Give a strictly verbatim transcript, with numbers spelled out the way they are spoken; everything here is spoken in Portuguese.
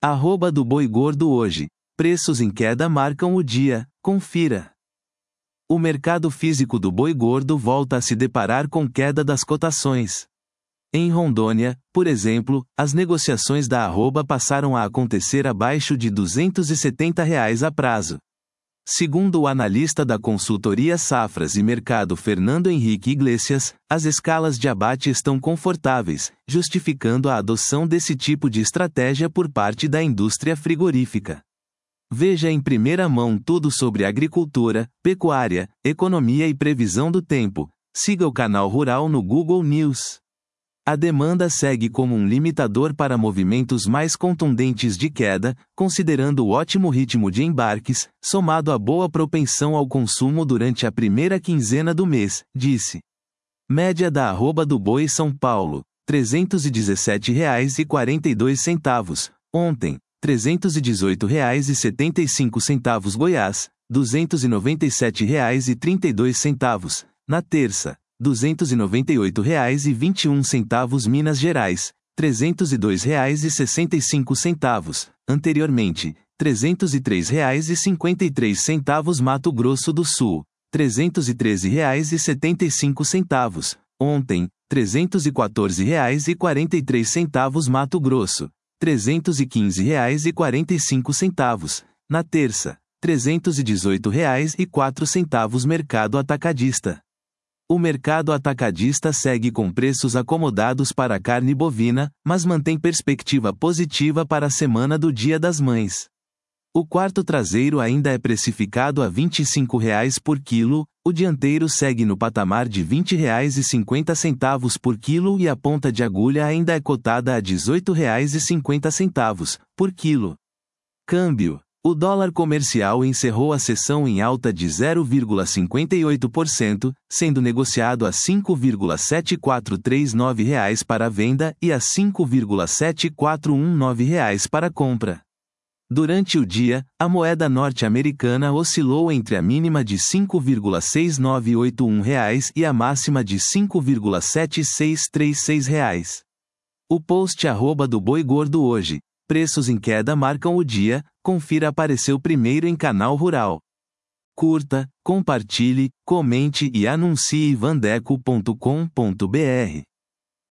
Arroba do boi gordo hoje. Preços em queda marcam o dia, confira. O mercado físico do boi gordo volta a se deparar com queda das cotações. Em Rondônia, por exemplo, as negociações da arroba passaram a acontecer abaixo de duzentos e setenta reais a prazo. Segundo o analista da consultoria Safras e Mercado Fernando Henrique Iglesias, as escalas de abate estão confortáveis, justificando a adoção desse tipo de estratégia por parte da indústria frigorífica. Veja em primeira mão tudo sobre agricultura, pecuária, economia e previsão do tempo. Siga o canal Rural no Google News. A demanda segue como um limitador para movimentos mais contundentes de queda, considerando o ótimo ritmo de embarques, somado à boa propensão ao consumo durante a primeira quinzena do mês, disse. Média da arroba do boi São Paulo, trezentos e dezessete reais e quarenta e dois centavos, ontem, trezentos e dezoito reais e setenta e cinco centavos Goiás, duzentos e noventa e sete reais e trinta e dois centavos, na terça. duzentos e noventa e oito reais e vinte e um centavos Minas Gerais, trezentos e dois reais e sessenta e cinco centavos, anteriormente, trezentos e três reais e cinquenta e três centavos Mato Grosso do Sul, trezentos e treze reais e setenta e cinco centavos, ontem, trezentos e quatorze reais e quarenta e três centavos Mato Grosso, trezentos e quinze reais e quarenta e cinco centavos, na terça, trezentos e dezoito reais e quatro centavos Mercado Atacadista. O mercado atacadista segue com preços acomodados para a carne bovina, mas mantém perspectiva positiva para a semana do Dia das Mães. O quarto traseiro ainda é precificado a vinte e cinco reais por quilo, o dianteiro segue no patamar de vinte reais e cinquenta centavos por quilo e a ponta de agulha ainda é cotada a dezoito reais e cinquenta centavos por quilo. Câmbio. O dólar comercial encerrou a sessão em alta de zero vírgula cinquenta e oito por cento, sendo negociado a cinco vírgula sete quatro três nove reais para a venda e a cinco vírgula sete quatro um nove reais para a compra. Durante o dia, a moeda norte-americana oscilou entre a mínima de cinco vírgula seis nove oito um reais e a máxima de cinco vírgula sete seis três seis reais. O post arroba do boi gordo hoje. Preços em queda marcam o dia, confira apareceu primeiro em Canal Rural. Curta, compartilhe, comente e anuncie vandeco ponto com ponto br.